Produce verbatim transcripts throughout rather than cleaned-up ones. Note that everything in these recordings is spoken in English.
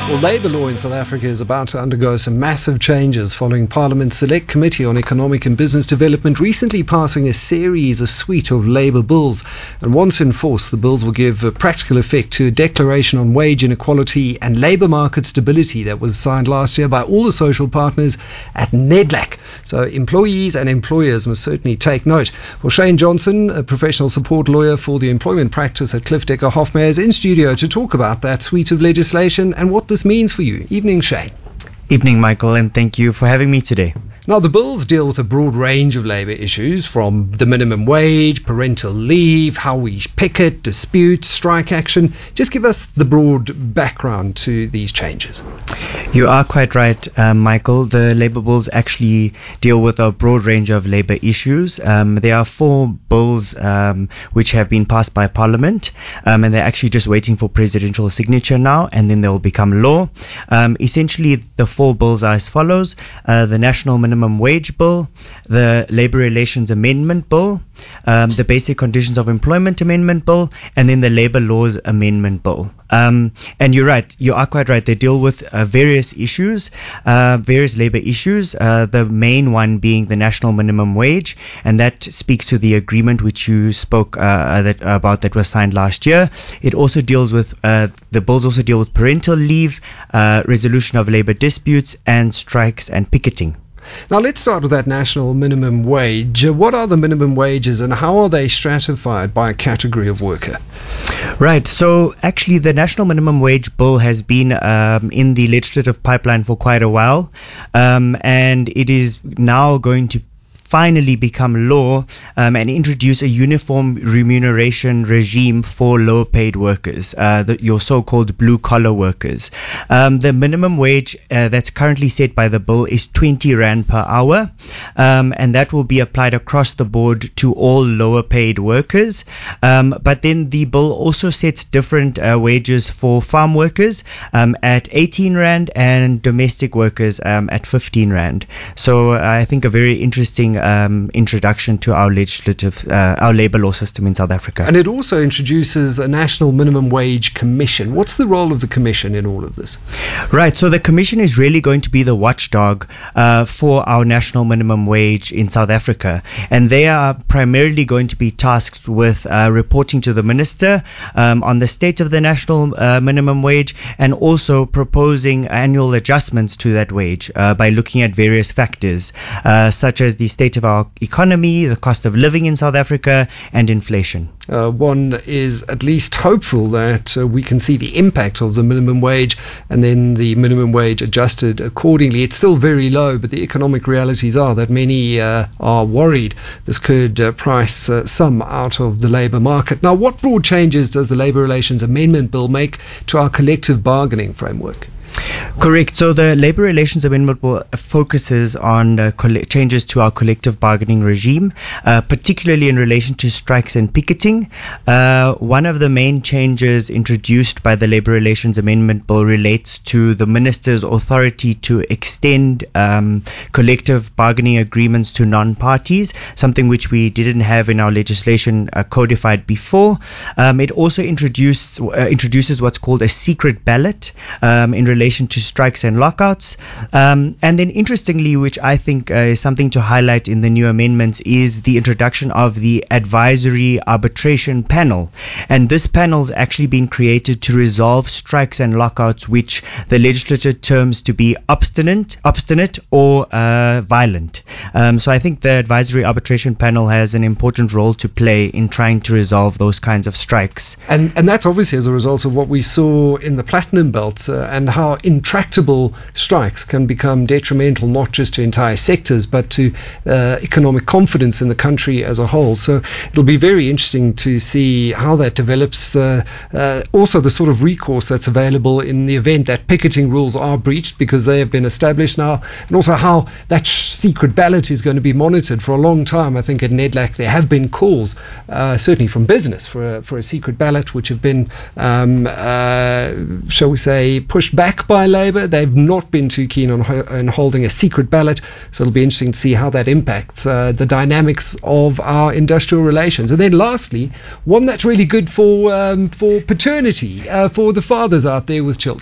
Well, labour law in South Africa is about to undergo some massive changes following Parliament's Select Committee on Economic and Business Development recently passing a series, a suite of labour bills. And once in force, the bills will give a practical effect to a declaration on wage inequality and labour market stability that was signed last year by all the social partners at NEDLAC. So employees and employers must certainly take note. Well, Shane Johnson, a professional support lawyer for the employment practice at Cliff Decker Hofmeyr, is in studio to talk about that suite of legislation and what this means for you. Evening, Shane. Evening, Michael, and thank you for having me today. Now, the bills deal with a broad range of labour issues, from the minimum wage, parental leave, how we picket, dispute, strike action. Just give us the broad background to these changes. You are quite right, um, Michael. The labour bills actually deal with a broad range of labour issues. Um, there are four bills um, which have been passed by Parliament, um, and they're actually just waiting for presidential signature now, and then they will become law. Um, essentially, the four bills are as follows. Uh, the National Minimum Minimum Wage Bill, the Labour Relations Amendment Bill, um, the Basic Conditions of Employment Amendment Bill, and then the Labour Laws Amendment Bill. Um, and you're right, you are quite right. They deal with uh, various issues, uh, various labour issues, uh, the main one being the national minimum wage, and that speaks to the agreement which you spoke uh, that, about that was signed last year. It also deals with, uh, the bills also deal with parental leave, uh, resolution of labour disputes, and strikes and picketing. Now, let's start with that national minimum wage. Uh, what are the minimum wages and how are they stratified by category of worker? Right. So, actually, the national minimum wage bill has been um, in the legislative pipeline for quite a while, um, and it is now going to finally become law um, and introduce a uniform remuneration regime for lower paid workers, uh, the, your so-called blue collar workers. Um, the minimum wage uh, that's currently set by the bill is twenty rand per hour, um, and that will be applied across the board to all lower paid workers. Um, but then the bill also sets different uh, wages for farm workers um, at eighteen rand and domestic workers um, at fifteen rand. So uh, I think a very interesting Um, introduction to our legislative, uh, our labour law system in South Africa. And it also introduces a National Minimum Wage Commission. What's the role of the Commission in all of this? Right, so the Commission is really going to be the watchdog uh, for our national minimum wage in South Africa, and they are primarily going to be tasked with uh, reporting to the Minister um, on the state of the national uh, minimum wage, and also proposing annual adjustments to that wage uh, by looking at various factors uh, such as the state of our economy, the cost of living in South Africa, and inflation. Uh, one is at least hopeful that uh, we can see the impact of the minimum wage and then the minimum wage adjusted accordingly. It's still very low, but the economic realities are that many uh, are worried this could uh, price uh, some out of the labour market. Now, what broad changes does the Labour Relations Amendment Bill make to our collective bargaining framework? Correct. So the Labour Relations Amendment Bill focuses on uh, coll- changes to our collective bargaining regime, uh, particularly in relation to strikes and picketing. Uh, one of the main changes introduced by the Labour Relations Amendment Bill relates to the Minister's authority to extend um, collective bargaining agreements to non-parties, something which we didn't have in our legislation uh, codified before. Um, it also introduce, uh, introduces what's called a secret ballot um, in relation to strikes and lockouts. Um, and then interestingly, which I think uh, is something to highlight in the new amendments, is the introduction of the Advisory Arbitration Panel. And this panel's actually been created to resolve strikes and lockouts which the legislature terms to be obstinate, obstinate or uh, violent. Um, so I think the Advisory Arbitration Panel has an important role to play in trying to resolve those kinds of strikes. And, and that's obviously as a result of what we saw in the Platinum Belt uh, and how intractable strikes can become detrimental not just to entire sectors but to uh, economic confidence in the country as a whole. So it'll be very interesting to see how that develops. Uh, uh, also the sort of recourse that's available in the event that picketing rules are breached, because they have been established now, and also how that sh- secret ballot is going to be monitored. For a long time, I think at NEDLAC there have been calls, uh, certainly from business, for a, for a secret ballot, which have been, um, uh, shall we say, pushed back by Labour. They've not been too keen on, ho- on holding a secret ballot, so it'll be interesting to see how that impacts uh, the dynamics of our industrial relations. And then lastly, one that's really good for um, for paternity, uh, for the fathers out there with children.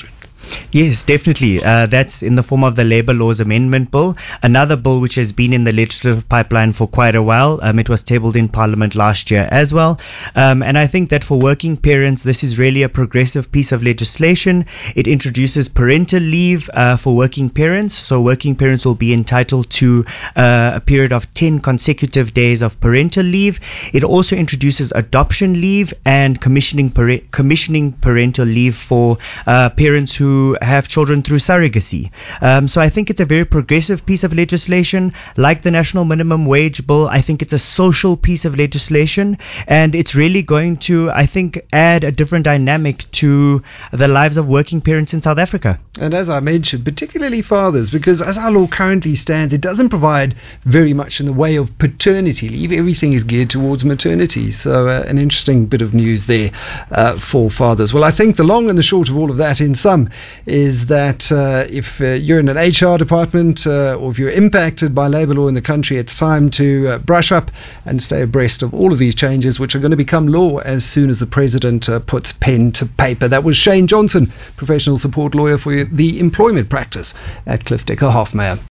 Yes, definitely. Uh, that's in the form of the Labour Laws Amendment Bill, another bill which has been in the legislative pipeline for quite a while. Um, it was tabled in Parliament last year as well. Um, and I think that for working parents, this is really a progressive piece of legislation. It introduces parental leave uh, for working parents. So working parents will be entitled to uh, a period of ten consecutive days of parental leave. It also introduces adoption leave and commissioning, pare- commissioning parental leave for uh, parents who have children through surrogacy. Um, so I think it's a very progressive piece of legislation. Like the National Minimum Wage Bill, I think it's a social piece of legislation, and it's really going to, I think, add a different dynamic to the lives of working parents in South Africa. And as I mentioned, particularly fathers, because as our law currently stands, it doesn't provide very much in the way of paternity leave. Everything is geared towards maternity. So uh, an interesting bit of news there uh, for fathers. Well, I think the long and the short of all of that in sum is that uh, if uh, you're in an H R department uh, or if you're impacted by labour law in the country, it's time to uh, brush up and stay abreast of all of these changes, which are going to become law as soon as the President uh, puts pen to paper. That was Shane Johnson, professional support lawyer for the employment practice at Cliff Decker Hoffmeyer.